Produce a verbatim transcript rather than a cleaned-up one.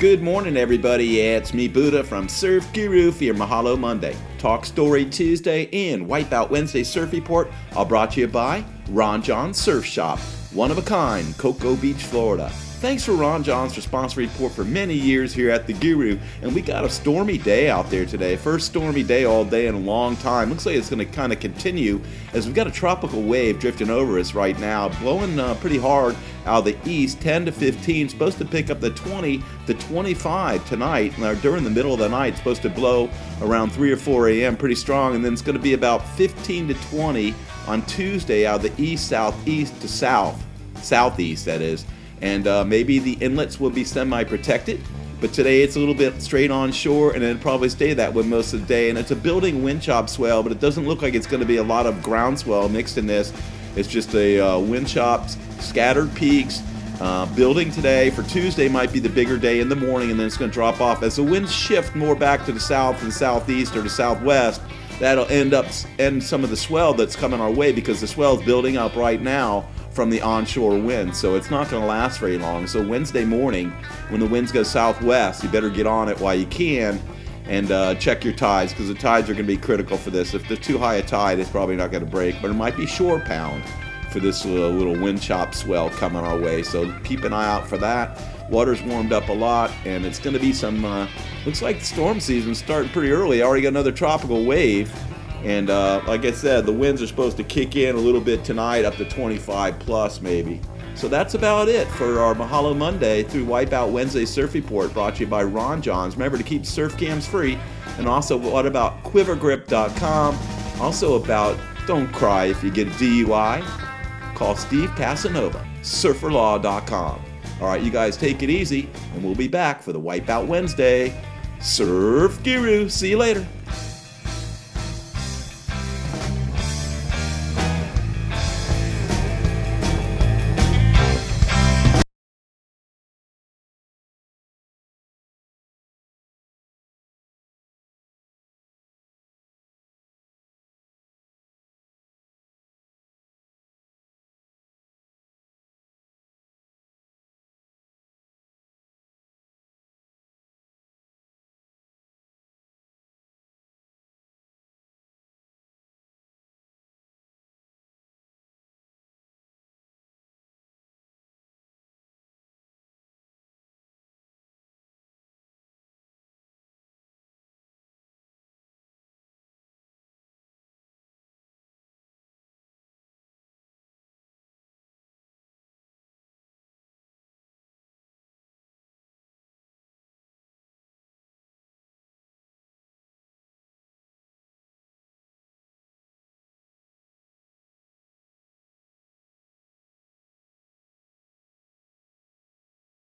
Good morning, everybody. Yeah, it's me, Buddha, from Surf Guru for your Mahalo Monday, Talk Story Tuesday, and Wipeout Wednesday Surf Report, all brought to you by Ron John Surf Shop, one of a kind, Cocoa Beach, Florida. Thanks for Ron Johns for sponsoring report for many years here at the Guru, and we got a stormy day out there today. First stormy day all day in a long time. Looks like it's going to kind of continue as we've got a tropical wave drifting over us right now, blowing uh, pretty hard out of the east, ten to fifteen, supposed to pick up the twenty to twenty-five tonight. Now, during the middle of the night, supposed to blow around three or four a.m. pretty strong, and then it's going to be about fifteen to twenty on Tuesday out of the east, southeast to south, southeast that is. And uh, maybe the inlets will be semi-protected, but today it's a little bit straight on shore, and it'll probably stay that way most of the day. And it's a building wind chop swell, but it doesn't look like it's going to be a lot of ground swell mixed in this. It's just a uh, wind chop, scattered peaks. Uh, building today for Tuesday might be the bigger day in the morning, and then it's going to drop off as the winds shift more back to the south and southeast or the southwest. That'll end up end some of the swell that's coming our way, because the swell is building up right now from the onshore wind, so it's not going to last very long. So Wednesday morning, when the winds go southwest, you better get on it while you can, and uh, check your tides, because the tides are going to be critical for this. If they're too high a tide, it's probably not going to break, but it might be shore pound for this uh, little wind chop swell coming our way. So keep an eye out for that. Water's warmed up a lot, and it's going to be some, uh, looks like the storm season's starting pretty early. Already got another tropical wave. And uh, like I said, the winds are supposed to kick in a little bit tonight, up to twenty-five plus maybe. So that's about it for our Mahalo Monday through Wipeout Wednesday Surf Report, brought to you by Ron Johns. Remember to keep surf cams free. And also, what about quiver grip dot com? Also about don't cry if you get a D U I. Call Steve Casanova, surfer law dot com. All right, you guys take it easy, and we'll be back for the Wipeout Wednesday Surf Guru. See you later.